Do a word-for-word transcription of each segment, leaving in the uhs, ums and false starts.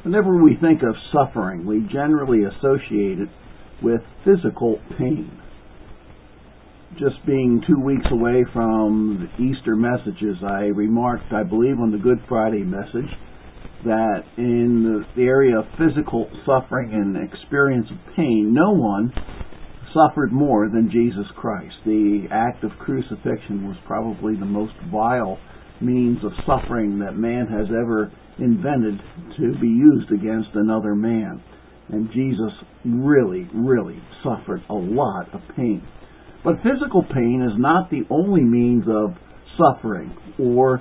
Whenever we think of suffering, we generally associate it with physical pain. Just being two weeks away from the Easter messages, I remarked, I believe, on the Good Friday message, that in the area of physical suffering and experience of pain, no one suffered more than Jesus Christ. The act of crucifixion was probably the most vile means of suffering that man has ever invented to be used against another man. And Jesus really, really suffered a lot of pain. But physical pain is not the only means of suffering, or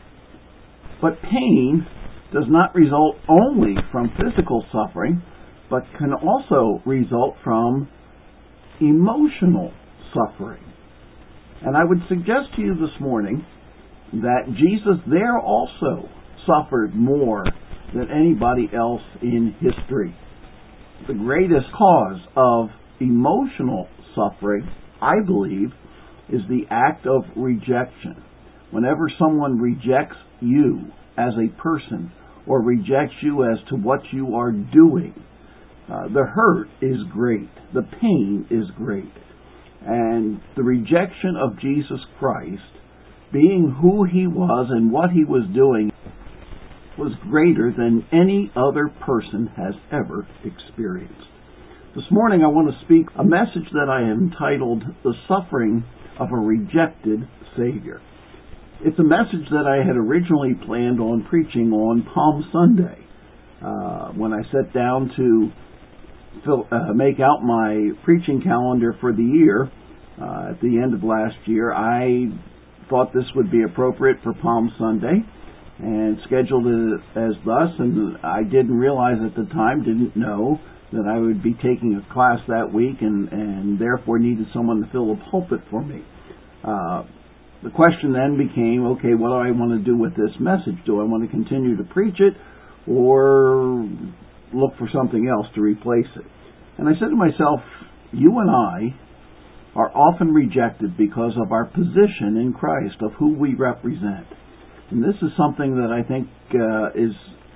but pain does not result only from physical suffering, but can also result from emotional suffering. And I would suggest to you this morning that Jesus there also suffered more than anybody else in history. The greatest cause of emotional suffering, I believe, is the act of rejection. Whenever someone rejects you as a person or rejects you as to what you are doing, uh, the hurt is great. The pain is great. And the rejection of Jesus Christ, being who He was and what He was doing, was greater than any other person has ever experienced. This morning I want to speak a message that I have entitled The Suffering of a Rejected Savior. It's a message that I had originally planned on preaching on Palm Sunday. Uh, when I sat down to fill, uh, make out my preaching calendar for the year uh, at the end of last year, I thought this would be appropriate for Palm Sunday and scheduled it as thus, and I didn't realize at the time, didn't know, that I would be taking a class that week and, and therefore needed someone to fill a pulpit for me. Uh, the question then became, okay, what do I want to do with this message? Do I want to continue to preach it or look for something else to replace it? And I said to myself, you and I are often rejected because of our position in Christ, of who we represent. And this is something that I think uh, is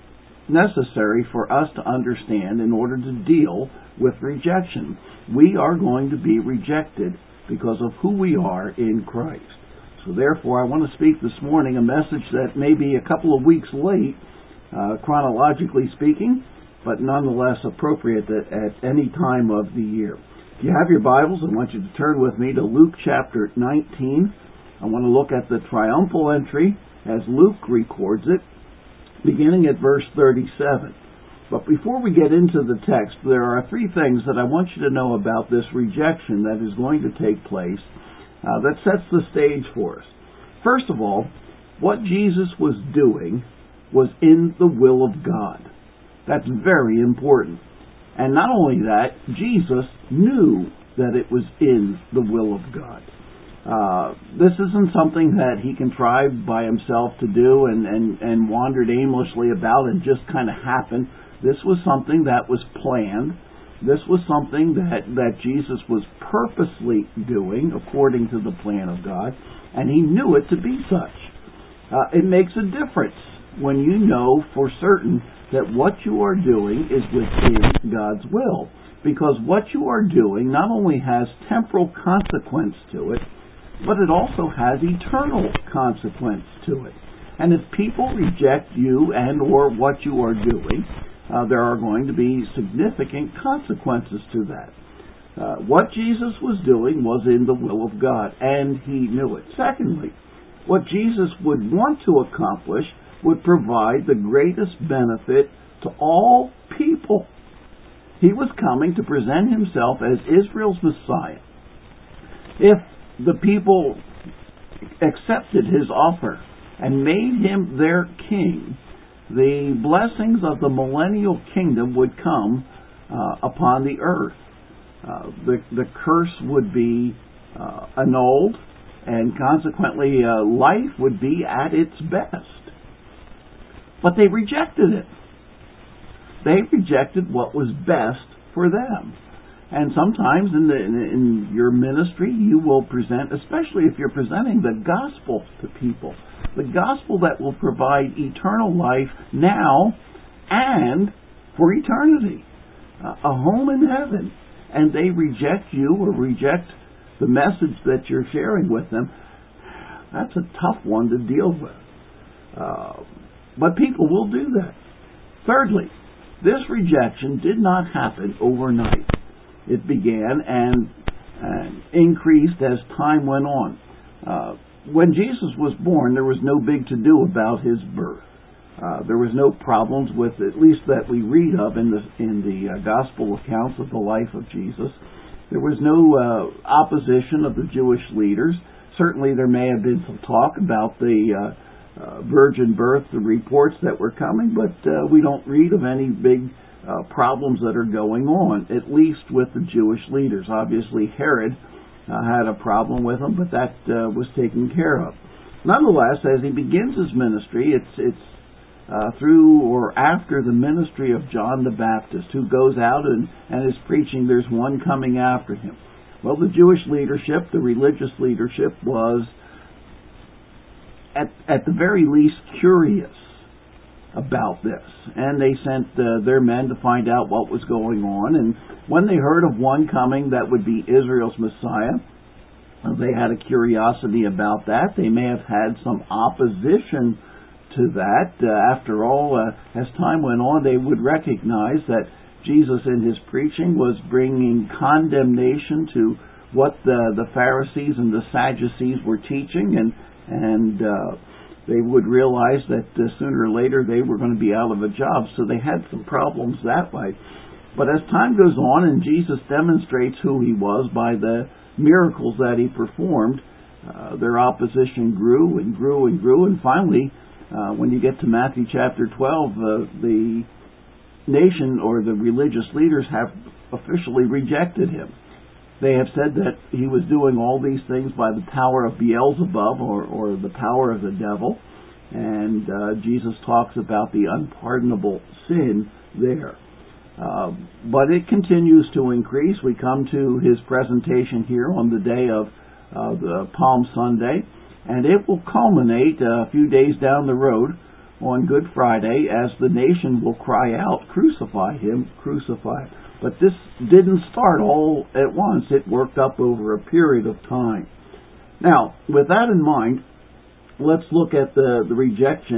necessary for us to understand in order to deal with rejection. We are going to be rejected because of who we are in Christ. So therefore, I want to speak this morning a message that may be a couple of weeks late, uh, chronologically speaking, but nonetheless appropriate at, at any time of the year. If you have your Bibles, I want you to turn with me to Luke chapter nineteen. I want to look at the triumphal entry as Luke records it, beginning at verse thirty-seven. But before we get into the text, there are three things that I want you to know about this rejection that is going to take place uh, that sets the stage for us. First of all, what Jesus was doing was in the will of God. That's very important. And not only that, Jesus knew that it was in the will of God. Uh, this isn't something that he contrived by himself to do and, and, and wandered aimlessly about and just kind of happened. This was something that was planned. This was something that, that Jesus was purposely doing according to the plan of God, and he knew it to be such. Uh, it makes a difference when you know for certain that what you are doing is within God's will, because what you are doing not only has temporal consequence to it, but it also has eternal consequence to it. And if people reject you and or what you are doing, uh, there are going to be significant consequences to that. Uh, what Jesus was doing was in the will of God, and he knew it. Secondly, what Jesus would want to accomplish would provide the greatest benefit to all people. He was coming to present himself as Israel's Messiah. If the people accepted his offer and made him their king, the blessings of the millennial kingdom would come uh, upon the earth. Uh, the, the curse would be uh, annulled, and consequently uh, life would be at its best. But they rejected it. They rejected what was best for them. And sometimes in, the, in, in your ministry, you will present, especially if you're presenting the gospel to people, the gospel that will provide eternal life now and for eternity, uh, a home in heaven, and they reject you or reject the message that you're sharing with them, that's a tough one to deal with. Uh, but people will do that. Thirdly, this rejection did not happen overnight. It began and, and increased as time went on. Uh, when Jesus was born, there was no big to-do about his birth. Uh, there was no problems with, at least that we read of in the in the uh, gospel accounts of the life of Jesus. There was no uh, opposition of the Jewish leaders. Certainly there may have been some talk about the uh, uh, virgin birth, the reports that were coming, but uh, we don't read of any big uh, problems that are going on, at least with the Jewish leaders. Obviously Herod uh, had a problem with them, but that uh, was taken care of. Nonetheless, as he begins his ministry, it's it's Uh, through or after the ministry of John the Baptist, who goes out and, and is preaching there's one coming after him. Well, the Jewish leadership, the religious leadership, was at, at the very least curious about this. And they sent uh, their men to find out what was going on. And when they heard of one coming that would be Israel's Messiah, they had a curiosity about that. They may have had some opposition to that. Uh, after all, uh, as time went on, they would recognize that Jesus in his preaching was bringing condemnation to what the, the Pharisees and the Sadducees were teaching, and and uh, they would realize that uh, sooner or later they were going to be out of a job, so they had some problems that way. But as time goes on and Jesus demonstrates who he was by the miracles that he performed, uh, their opposition grew and grew and grew, and finally, Uh, when you get to Matthew chapter twelve, uh, the nation or the religious leaders have officially rejected him. They have said that he was doing all these things by the power of Beelzebub, or, or the power of the devil, and uh, Jesus talks about the unpardonable sin there. Uh, but it continues to increase. We come to his presentation here on the day of uh, the Palm Sunday, and it will culminate a few days down the road on Good Friday as the nation will cry out, "Crucify him, crucify him." But this didn't start all at once. It worked up over a period of time. Now, with that in mind, let's look at the, the rejection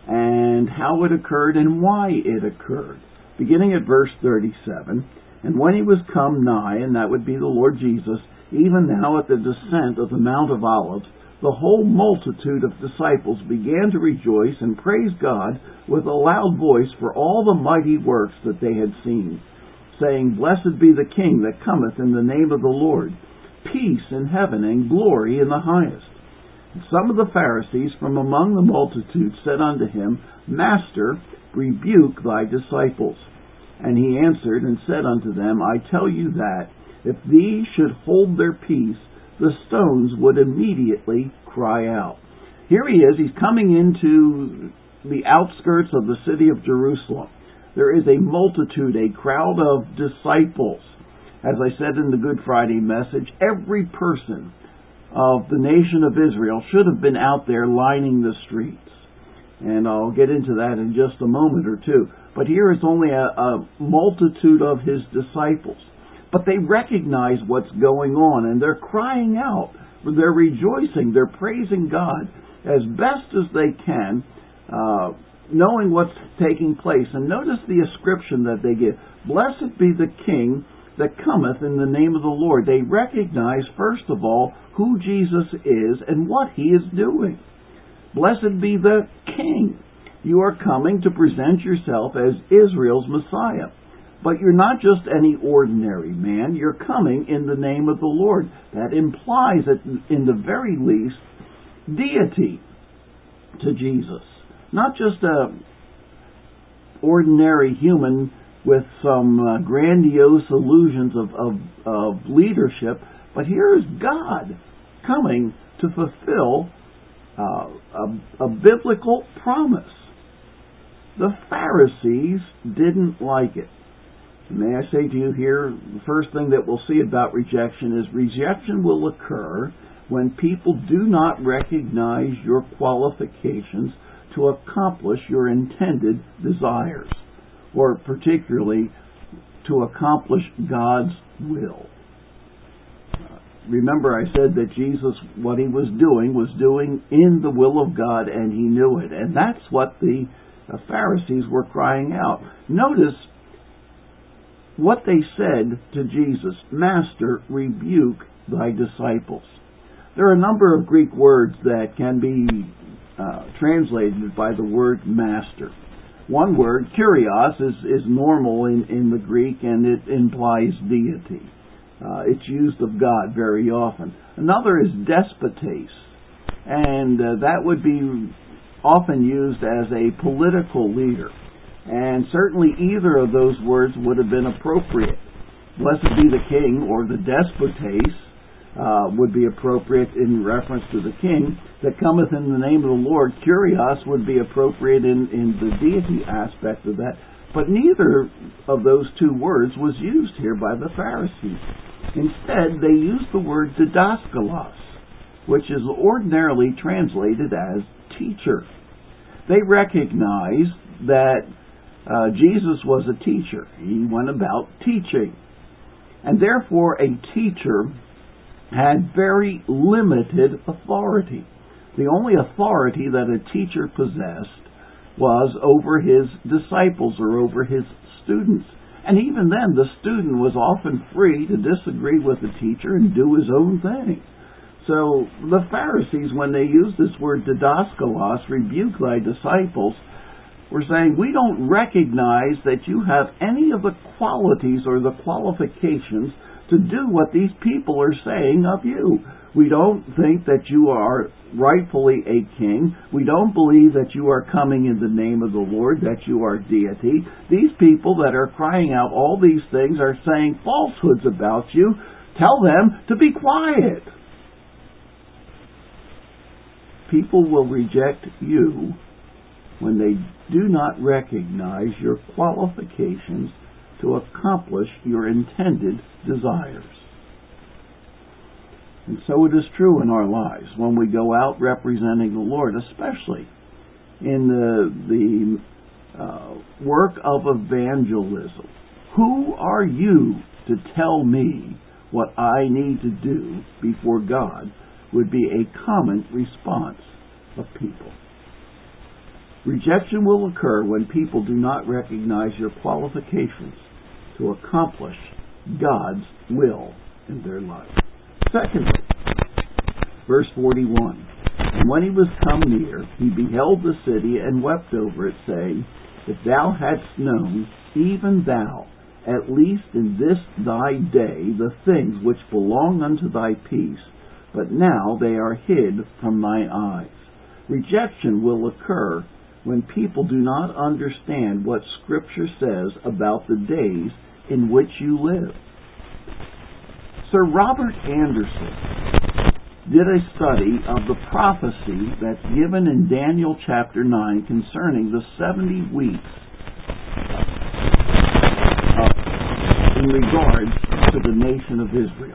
and how it occurred and why it occurred. Beginning at verse thirty-seven, "And when he was come nigh," and that would be the Lord Jesus, "even now at the descent of the Mount of Olives, the whole multitude of disciples began to rejoice and praise God with a loud voice for all the mighty works that they had seen, saying, Blessed be the King that cometh in the name of the Lord, peace in heaven and glory in the highest. And some of the Pharisees from among the multitude said unto him, Master, rebuke thy disciples. And he answered and said unto them, I tell you that, if these should hold their peace, the stones would immediately cry out." Here he is. He's coming into the outskirts of the city of Jerusalem. There is a multitude, a crowd of disciples. As I said in the Good Friday message, every person of the nation of Israel should have been out there lining the streets. And I'll get into that in just a moment or two. But here is only a, a multitude of his disciples. But they recognize what's going on, and they're crying out. They're rejoicing. They're praising God as best as they can, uh, knowing what's taking place. And notice the ascription that they give. Blessed be the King that cometh in the name of the Lord. They recognize, first of all, who Jesus is and what he is doing. Blessed be the King. You are coming to present yourself as Israel's Messiah. But you're not just any ordinary man. You're coming in the name of the Lord. That implies, that in the very least, deity to Jesus. Not just a ordinary human with some uh, grandiose illusions of, of, of leadership, but here is God coming to fulfill uh, a, a biblical promise. The Pharisees didn't like it. May I say to you here, the first thing that we'll see about rejection is rejection will occur when people do not recognize your qualifications to accomplish your intended desires. or particularly to accomplish God's will. Uh, remember I said that Jesus, what he was doing, was doing in the will of God, and he knew it. And that's what the uh, Pharisees were crying out. Notice what they said to Jesus: Master, rebuke thy disciples. There are a number of Greek words that can be uh, translated by the word master. One word, kurios, is, is normal in, in the Greek, and it implies deity. Uh, it's used of God very often. Another is despotes, and uh, that would be often used as a political leader. And certainly either of those words would have been appropriate. Blessed be the king, or the despotes, Uh, would be appropriate in reference to the king that cometh in the name of the Lord. Kurios would be appropriate in, in the deity aspect of that. But neither of those two words was used here by the Pharisees. Instead, they used the word didaskalos, which is ordinarily translated as teacher. They recognized that uh, Jesus was a teacher. He went about teaching. And therefore, a teacher had very limited authority. The only authority that a teacher possessed was over his disciples or over his students. And even then, the student was often free to disagree with the teacher and do his own thing. So the Pharisees, when they used this word didaskalos, rebuke thy disciples, were saying, we don't recognize that you have any of the qualities or the qualifications to do what these people are saying of you. We don't think that you are rightfully a king. We don't believe that you are coming in the name of the Lord, that you are deity. These people that are crying out all these things are saying falsehoods about you. Tell them to be quiet. People will reject you when they do not recognize your qualifications to accomplish your intended desires. And so it is true in our lives when we go out representing the Lord, especially in the, the uh, work of evangelism. Who are you to tell me what I need to do before God would be a common response of people. Rejection will occur when people do not recognize your qualifications to accomplish God's will in their life. Secondly, verse forty-one, and when he was come near, he beheld the city and wept over it, saying, if thou hadst known, even thou, at least in this thy day, the things which belong unto thy peace, but now they are hid from thine eyes. Rejection will occur when people do not understand what Scripture says about the days in which you live. Sir Robert Anderson did a study of the prophecy that's given in Daniel chapter nine concerning the seventy weeks uh, in regards to the nation of Israel.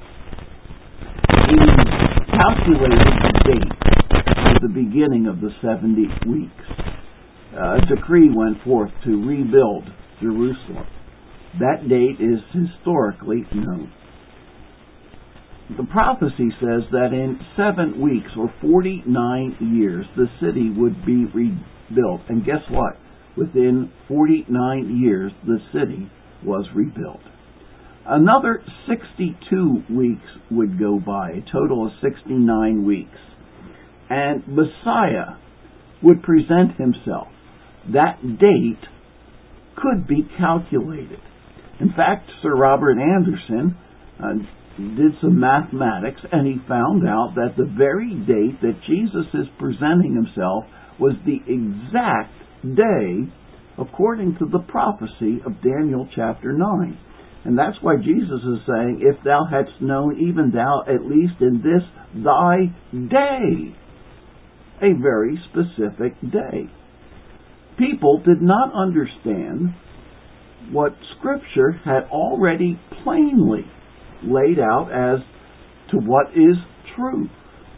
He calculated the date of the beginning of the seventy weeks. Uh, a decree went forth to rebuild Jerusalem. That date is historically known. The prophecy says that in seven weeks or forty-nine years the city would be rebuilt. And guess what? Within forty-nine years the city was rebuilt. Another sixty-two weeks would go by, a total of sixty-nine weeks. And Messiah would present himself. That date could be calculated. In fact, Sir Robert Anderson uh, did some mathematics, and he found out that the very date that Jesus is presenting himself was the exact day according to the prophecy of Daniel chapter nine. And that's why Jesus is saying, if thou hadst known, even thou, at least in this thy day. A very specific day. People did not understand what Scripture had already plainly laid out as to what is truth.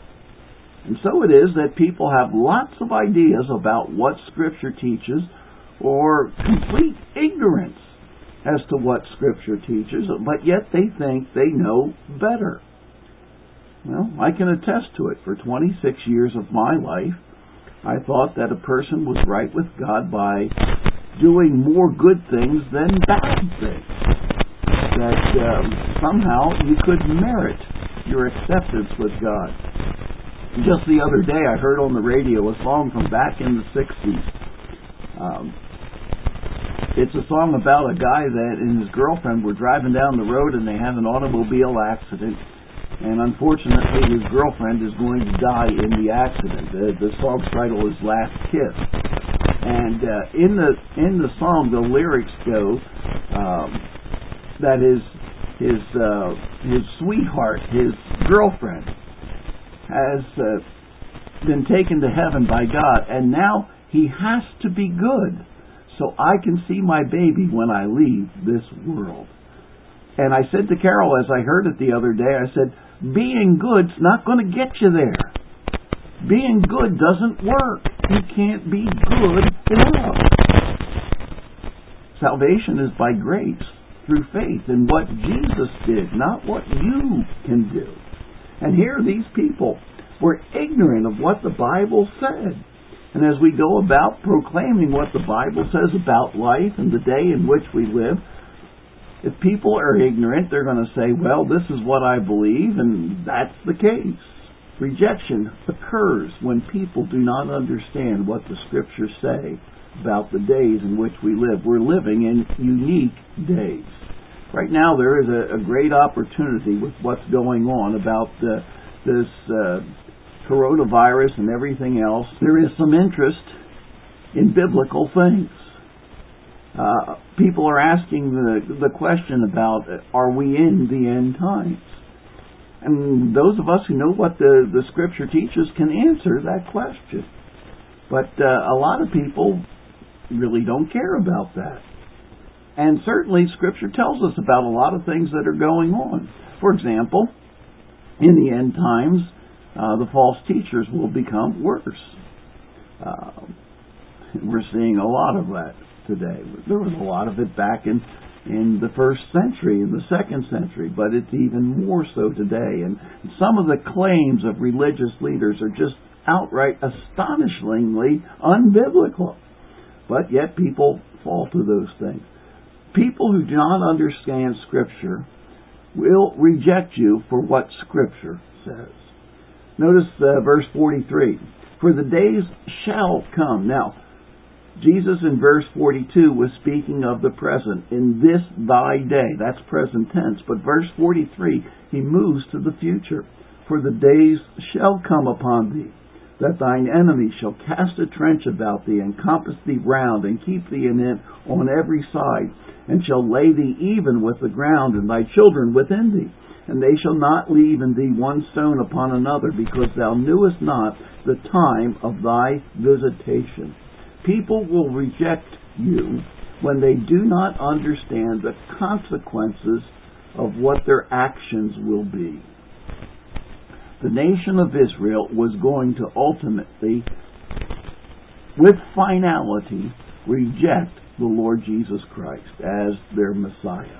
And so it is that people have lots of ideas about what Scripture teaches, or complete ignorance as to what Scripture teaches, but yet they think they know better. Well, I can attest to it. For twenty-six years of my life, I thought that a person was right with God by doing more good things than bad things. That um, somehow you could merit your acceptance with God. Just the other day I heard on the radio a song from back in the sixties. Um, it's a song about a guy that and his girlfriend were driving down the road and they had an automobile accident. And unfortunately his girlfriend is going to die in the accident. The, the song's title is Last Kiss. And uh, in the in the song the lyrics go um, that his his uh, his sweetheart, his girlfriend, has uh, been taken to heaven by God, and now he has to be good so I can see my baby when I leave this world. And I said to Carol as I heard it the other day, I said, being good's not going to get you there. Being good doesn't work. You can't be good enough. Salvation is by grace, through faith in what Jesus did, not what you can do. And here these people were ignorant of what the Bible said. And as we go about proclaiming what the Bible says about life and the day in which we live, if people are ignorant, they're going to say, well, this is what I believe, and that's the case. Rejection occurs when people do not understand what the Scriptures say about the days in which we live. We're living in unique days. Right now there is a, a great opportunity with what's going on about uh, this uh, coronavirus and everything else. There is some interest in biblical things. Uh, people are asking the, the question about, are we in the end times? And those of us who know what the, the Scripture teaches can answer that question. But uh, a lot of people really don't care about that. And certainly Scripture tells us about a lot of things that are going on. For example, in the end times, uh, the false teachers will become worse. Uh, we're seeing a lot of that today. There was a lot of it back in, in the first century, in the second century, but it's even more so today. And some of the claims of religious leaders are just outright astonishingly unbiblical. But yet people fall to those things. People who do not understand Scripture will reject you for what Scripture says. Notice uh, verse forty-three. For the days shall come. Now, Jesus in verse forty-two was speaking of the present. In this thy day. That's present tense. But verse forty-three, he moves to the future. For the days shall come upon thee, that thine enemy shall cast a trench about thee, and compass thee round, and keep thee in it on every side, and shall lay thee even with the ground, and thy children within thee. And they shall not leave in thee one stone upon another, because thou knewest not the time of thy visitation. People will reject you when they do not understand the consequences of what their actions will be. The nation of Israel was going to ultimately, with finality, reject the Lord Jesus Christ as their Messiah.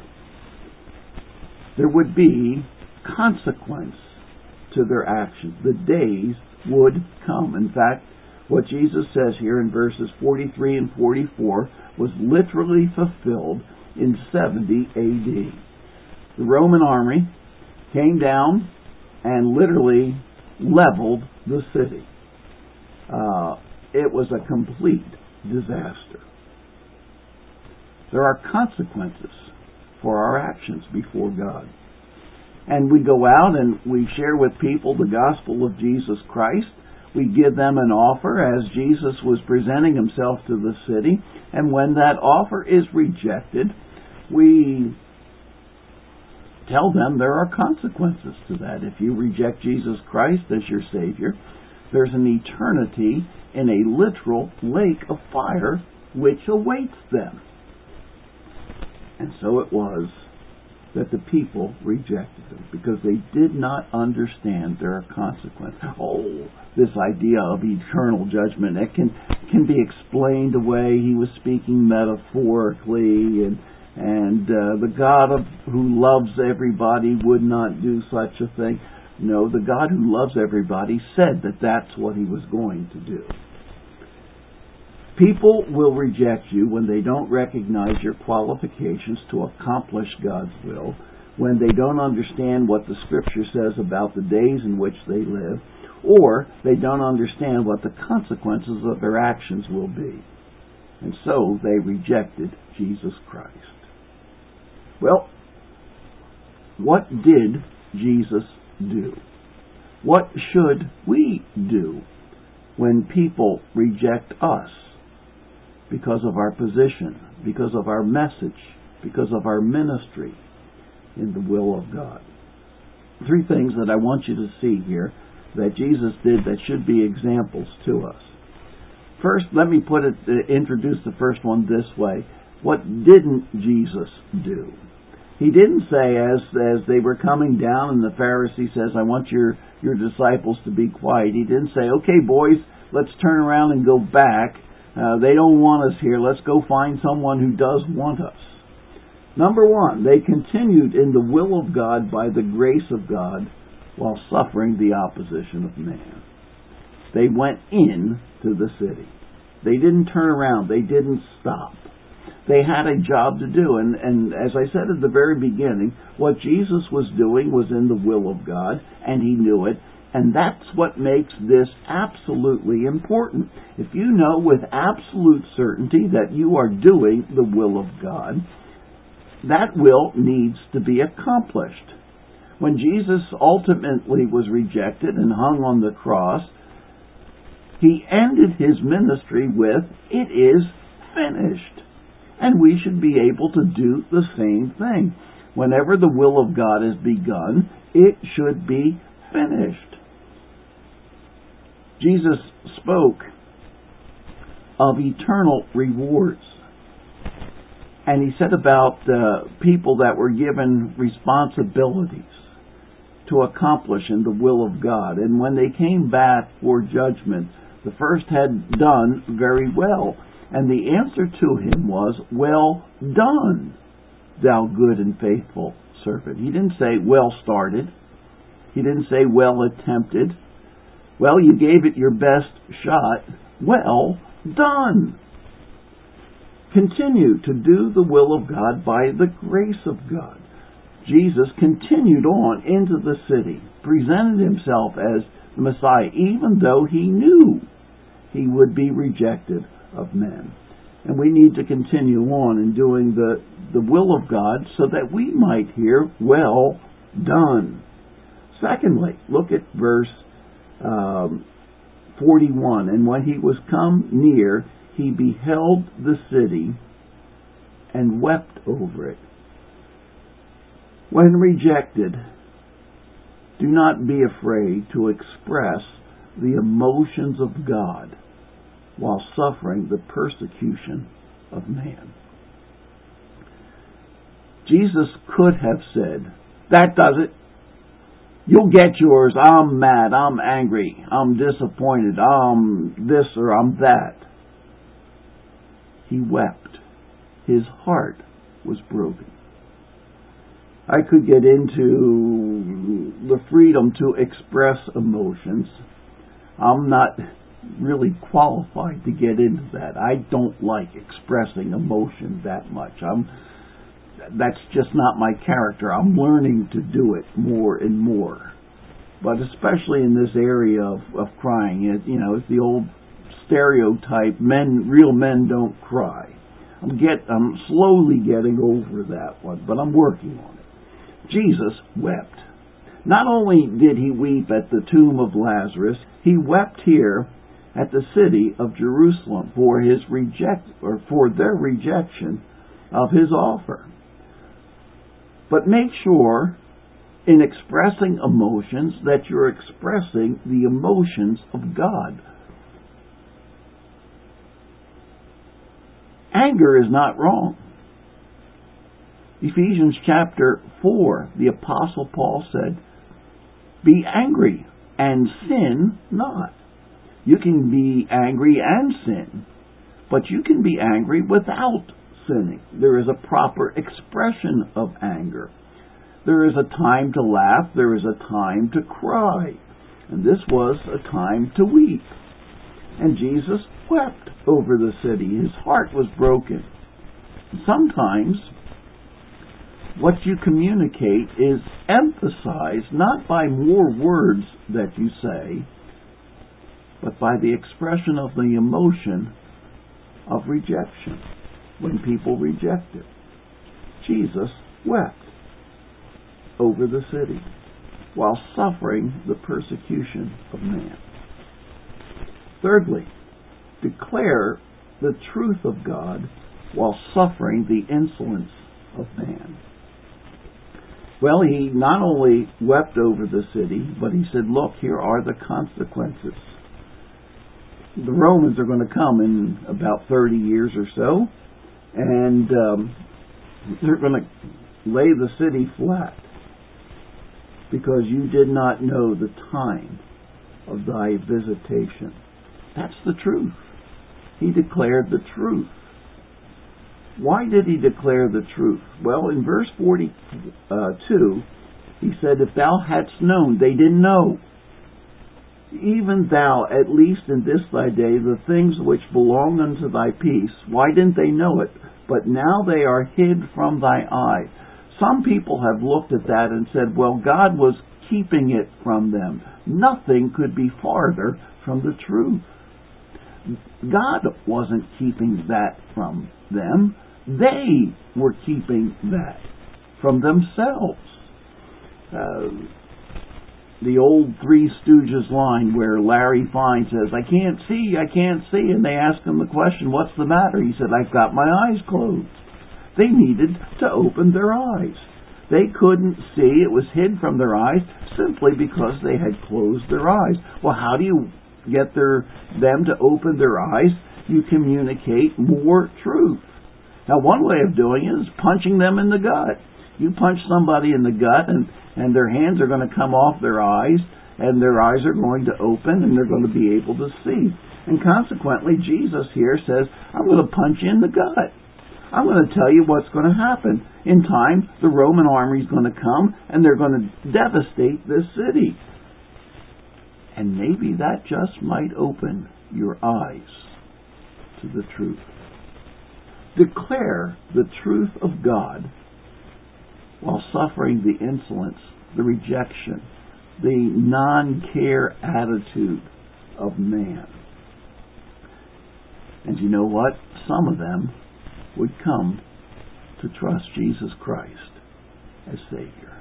There would be consequence to their actions. The days would come. In fact, what Jesus says here in verses forty-three and forty-four was literally fulfilled in seventy A D. The Roman army came down and literally leveled the city. Uh, it was a complete disaster. There are consequences for our actions before God. And we go out and we share with people the gospel of Jesus Christ. We give them an offer as Jesus was presenting himself to the city. And when that offer is rejected, we tell them there are consequences to that. If you reject Jesus Christ as your Savior, there's an eternity in a literal lake of fire which awaits them. And so it was that the people rejected him because they did not understand their consequence. Oh, this idea of eternal judgment, it can can be explained away. He was speaking metaphorically, and and uh, the God of who loves everybody would not do such a thing. No, the God who loves everybody said that that's what he was going to do. People will reject you when they don't recognize your qualifications to accomplish God's will, when they don't understand what the Scripture says about the days in which they live, or they don't understand what the consequences of their actions will be. And so they rejected Jesus Christ. Well, what did Jesus do? What should we do when people reject us because of our position, because of our message, because of our ministry in the will of God? Three things that I want you to see here that Jesus did that should be examples to us. First, let me put it, uh, introduce the first one this way. What didn't Jesus do? He didn't say, as as they were coming down and the Pharisee says, I want your, your disciples to be quiet. He didn't say, okay, boys, let's turn around and go back. Uh, they don't want us here. Let's go find someone who does want us. Number one, they continued in the will of God by the grace of God while suffering the opposition of man. They went in to the city. They didn't turn around. They didn't stop. They had a job to do. And, and as I said at the very beginning, what Jesus was doing was in the will of God, and he knew it. And that's what makes this absolutely important. If you know with absolute certainty that you are doing the will of God, that will needs to be accomplished. When Jesus ultimately was rejected and hung on the cross, he ended his ministry with, it is finished. And we should be able to do the same thing. Whenever the will of God is begun, it should be finished. Jesus spoke of eternal rewards. And he said about uh, people that were given responsibilities to accomplish in the will of God. And when they came back for judgment, the first had done very well. And the answer to him was, well done, thou good and faithful servant. He didn't say, well started. He didn't say, well attempted. Well, you gave it your best shot. Well done. Continue to do the will of God by the grace of God. Jesus continued on into the city, presented himself as the Messiah, even though he knew he would be rejected of men. And we need to continue on in doing the, the will of God so that we might hear, well done. Secondly, look at verse um, forty-one. And when he was come near, he beheld the city and wept over it. When rejected, do not be afraid to express the emotions of God while suffering the persecution of man. Jesus could have said, that does it. You'll get yours. I'm mad. I'm angry. I'm disappointed. I'm this or I'm that. He wept. His heart was broken. I could get into the freedom to express emotions. I'm not really qualified to get into that. I don't like expressing emotion that much. I'm that's just not my character. I'm learning to do it more and more. But especially in this area of, of crying, it, you know, it's the old stereotype, men, real men don't cry. I'm get I'm slowly getting over that one, but I'm working on it. Jesus wept. Not only did he weep at the tomb of Lazarus, he wept here at the city of Jerusalem for his reject or for their rejection of his offer. But make sure in expressing emotions that you're expressing the emotions of God. Anger is not wrong. Ephesians chapter four, the Apostle Paul said, be angry and sin not. You can be angry and sin, but you can be angry without sinning. There is a proper expression of anger. There is a time to laugh. There is a time to cry. And this was a time to weep. And Jesus wept over the city. His heart was broken. Sometimes what you communicate is emphasized not by more words that you say, but by the expression of the emotion of rejection when people reject it. Jesus wept over the city while suffering the persecution of man. Thirdly, declare the truth of God while suffering the insolence of man. Well, he not only wept over the city, but he said, look, here are the consequences. The Romans are going to come in about thirty years or so, and um, they're going to lay the city flat because you did not know the time of thy visitation. That's the truth. He declared the truth. Why did he declare the truth? Well, in verse forty-two, he said, if thou hadst known, they didn't know. Even thou, at least in this thy day, the things which belong unto thy peace, why didn't they know it? But now they are hid from thy eye. Some people have looked at that and said, well, God was keeping it from them. Nothing could be farther from the truth. God wasn't keeping that from them. They were keeping that from themselves. Uh, the old Three Stooges line where Larry Fine says, I can't see, I can't see, and they ask him the question, what's the matter? He said, I've got my eyes closed. They needed to open their eyes. They couldn't see, it was hid from their eyes simply because they had closed their eyes. Well, how do you get their, them to open their eyes? You communicate more truth. Now, one way of doing it is punching them in the gut. You punch somebody in the gut and, and their hands are going to come off their eyes and their eyes are going to open and they're going to be able to see. And consequently, Jesus here says, I'm going to punch you in the gut. I'm going to tell you what's going to happen. In time, the Roman army is going to come and they're going to devastate this city. And maybe that just might open your eyes to the truth. Declare the truth of God while suffering the insolence, the rejection, the non-care attitude of man. And you know what? Some of them would come to trust Jesus Christ as Savior.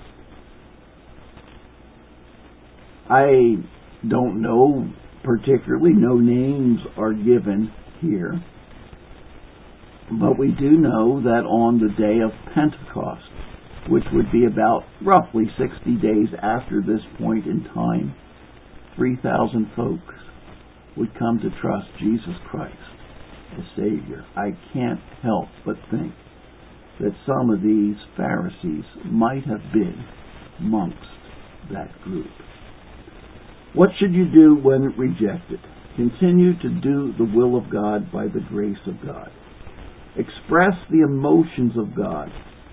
I don't know particularly, no names are given here, but we do know that on the day of Pentecost, which would be about roughly sixty days after this point in time, three thousand folks would come to trust Jesus Christ as Savior. I can't help but think that some of these Pharisees might have been amongst that group. What should you do when rejected? Continue to do the will of God by the grace of God. Express the emotions of God.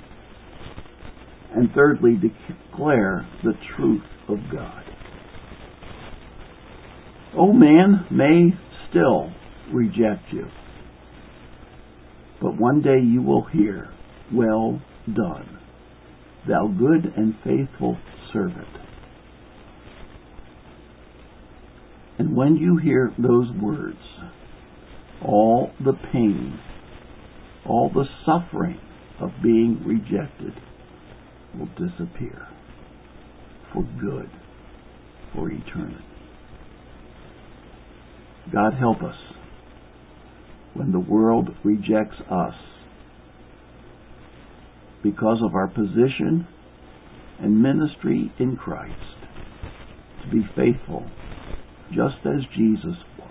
And thirdly, declare the truth of God. Oh, man may still reject you, but one day you will hear, well done, thou good and faithful servant. And when you hear those words, all the pain, all the suffering of being rejected will disappear for good, for eternity. God help us when the world rejects us because of our position and ministry in Christ to be faithful just as Jesus